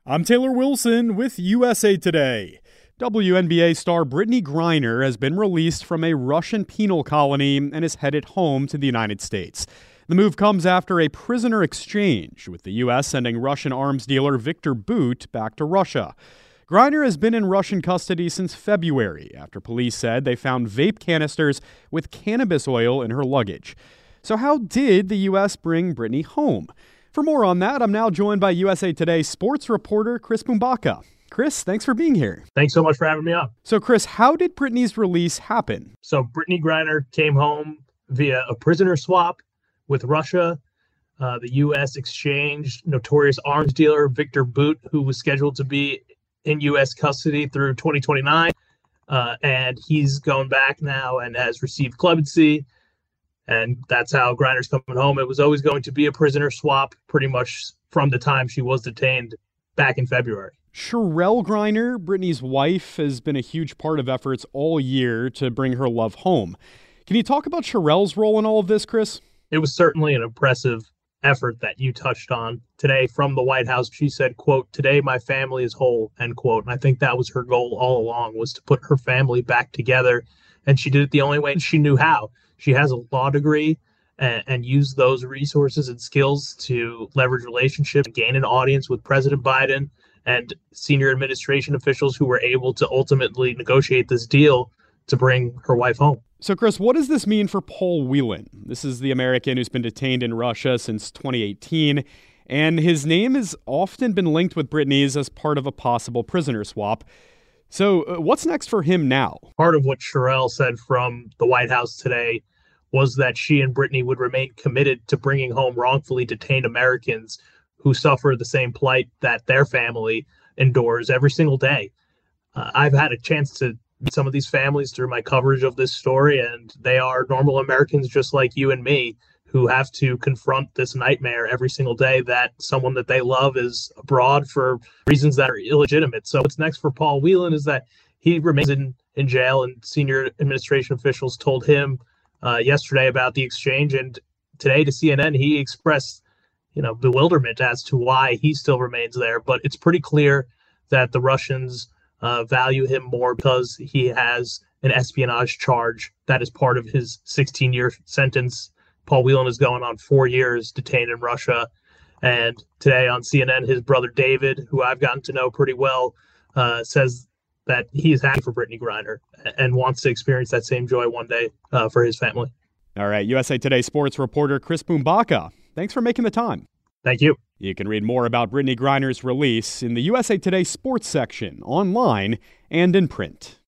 I'm Taylor Wilson with USA Today. WNBA star Brittney Griner has been released from a Russian penal colony and is headed home to the United States. The move comes after a prisoner exchange, with the U.S. sending Russian arms dealer Viktor Bout back to Russia. Griner has been in Russian custody since February after police said they found vape canisters with cannabis oil in her luggage. So how did the U.S. bring Brittney home? For more on that, I'm now joined by USA Today sports reporter Chris Pumbaka. Chris, thanks for being here. Thanks so much for having me on. So, Chris, how did Brittney's release happen? So, Brittney Griner came home via a prisoner swap with Russia. The U.S. exchanged notorious arms dealer Viktor Bout, who was scheduled to be in U.S. custody through 2029. And he's going back now and has received clemency. And that's how Griner's coming home. It was always going to be a prisoner swap pretty much from the time she was detained back in February. Cherelle Griner, Brittney's wife, has been a huge part of efforts all year to bring her love home. Can you talk about Cherelle's role in all of this, Chris? It was certainly an impressive effort that you touched on today from the White House. She said, quote, "Today my family is whole," end quote. And I think that was her goal all along, was to put her family back together. And she did it the only way she knew how. She has a law degree and used those resources and skills to leverage relationships and gain an audience with President Biden and senior administration officials who were able to ultimately negotiate this deal to bring her wife home. So, Chris, what does this mean for Paul Whelan? This is the American who's been detained in Russia since 2018, and his name has often been linked with Brittney's as part of a possible prisoner swap. So what's next for him now? Part of what Cherelle said from the White House today was that she and Brittney would remain committed to bringing home wrongfully detained Americans who suffer the same plight that their family endures every single day. I've had a chance to meet some of these families through my coverage of this story, and they are normal Americans just like you and me who have to confront this nightmare every single day that someone that they love is abroad for reasons that are illegitimate. So what's next for Paul Whelan is that he remains in jail, and senior administration officials told him yesterday about the exchange. And today to CNN, he expressed, bewilderment as to why he still remains there. But it's pretty clear that the Russians value him more because he has an espionage charge that is part of his 16-year sentence. Paul Whelan is going on 4 years detained in Russia. And today on CNN, his brother David, who I've gotten to know pretty well, says that he's happy for Brittney Griner and wants to experience that same joy one day for his family. All right, USA Today sports reporter Chris Pumbaka, thanks for making the time. Thank you. You can read more about Brittney Griner's release in the USA Today sports section, online and in print.